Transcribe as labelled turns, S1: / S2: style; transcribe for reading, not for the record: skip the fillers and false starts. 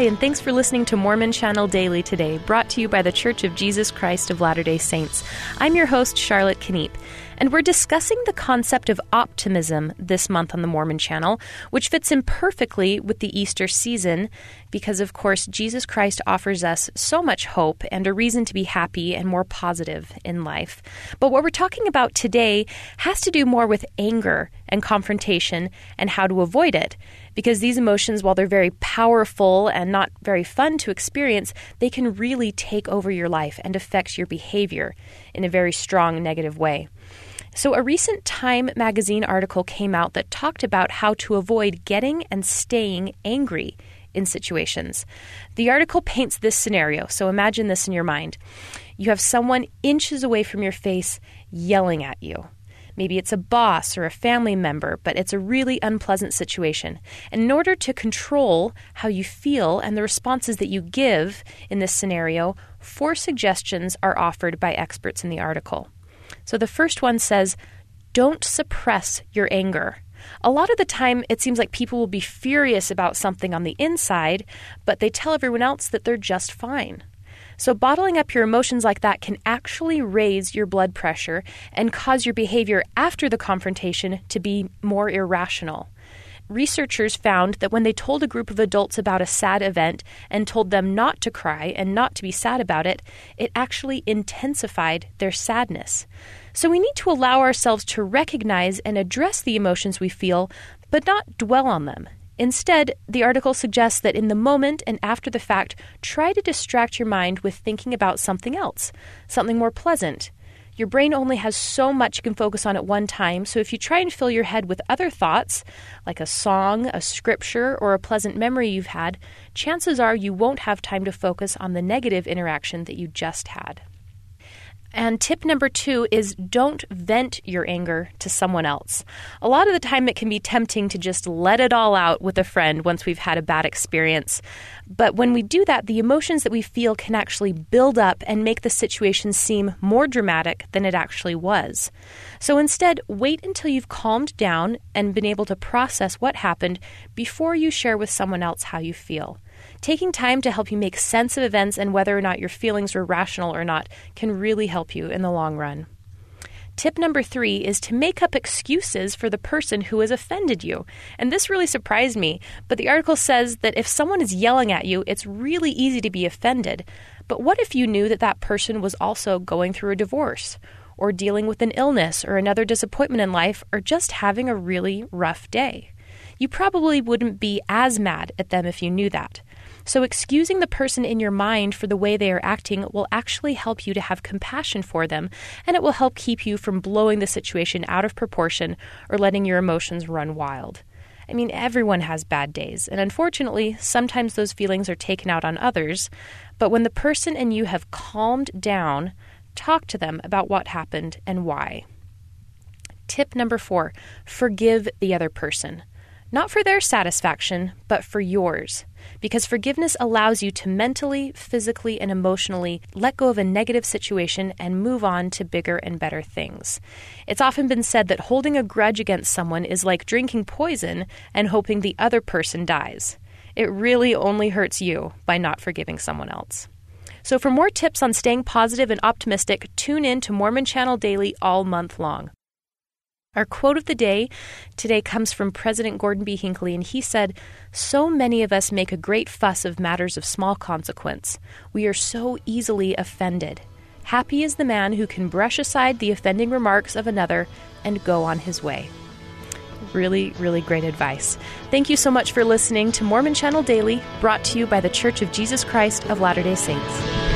S1: and thanks for listening to Mormon Channel Daily today, brought to you by the Church of Jesus Christ of Latter-day Saints. I'm your host, Charlotte Kniep, and we're discussing the concept of optimism this month on the Mormon Channel, which fits in perfectly with the Easter season because, of course, Jesus Christ offers us so much hope and a reason to be happy and more positive in life. But what we're talking about today has to do more with anger and confrontation and how to avoid it. Because these emotions, while they're very powerful and not very fun to experience, they can really take over your life and affect your behavior in a very strong negative way. So a recent Time magazine article came out that talked about how to avoid getting and staying angry in situations. The article paints this scenario, so imagine this in your mind. You have someone inches away from your face yelling at you. Maybe it's a boss or a family member, but it's a really unpleasant situation. And in order to control how you feel and the responses that you give in this scenario, 4 suggestions are offered by experts in the article. So the first one says, don't suppress your anger. A lot of the time, it seems like people will be furious about something on the inside, but they tell everyone else that they're just fine. So bottling up your emotions like that can actually raise your blood pressure and cause your behavior after the confrontation to be more irrational. Researchers found that when they told a group of adults about a sad event and told them not to cry and not to be sad about it, it actually intensified their sadness. So we need to allow ourselves to recognize and address the emotions we feel, but not dwell on them. Instead, the article suggests that in the moment and after the fact, try to distract your mind with thinking about something else, something more pleasant. Your brain only has so much you can focus on at one time, so if you try and fill your head with other thoughts, like a song, a scripture, or a pleasant memory you've had, chances are you won't have time to focus on the negative interaction that you just had. And tip number 2 is don't vent your anger to someone else. A lot of the time it can be tempting to just let it all out with a friend once we've had a bad experience. But when we do that, the emotions that we feel can actually build up and make the situation seem more dramatic than it actually was. So instead, wait until you've calmed down and been able to process what happened before you share with someone else how you feel. Taking time to help you make sense of events and whether or not your feelings were rational or not can really help you in the long run. Tip number 3 is to make up excuses for the person who has offended you. And this really surprised me, but the article says that if someone is yelling at you, it's really easy to be offended. But what if you knew that that person was also going through a divorce, or dealing with an illness or another disappointment in life, or just having a really rough day? You probably wouldn't be as mad at them if you knew that. So excusing the person in your mind for the way they are acting will actually help you to have compassion for them, and it will help keep you from blowing the situation out of proportion or letting your emotions run wild. I mean, everyone has bad days, and unfortunately, sometimes those feelings are taken out on others, but when the person and you have calmed down, talk to them about what happened and why. Tip number 4, forgive the other person. Not for their satisfaction, but for yours. Because forgiveness allows you to mentally, physically, and emotionally let go of a negative situation and move on to bigger and better things. It's often been said that holding a grudge against someone is like drinking poison and hoping the other person dies. It really only hurts you by not forgiving someone else. So for more tips on staying positive and optimistic, tune in to Mormon Channel Daily all month long. Our quote of the day today comes from President Gordon B. Hinckley, and he said, "So many of us make a great fuss of matters of small consequence. We are so easily offended. Happy is the man who can brush aside the offending remarks of another and go on his way." Really, really great advice. Thank you so much for listening to Mormon Channel Daily, brought to you by the Church of Jesus Christ of Latter-day Saints.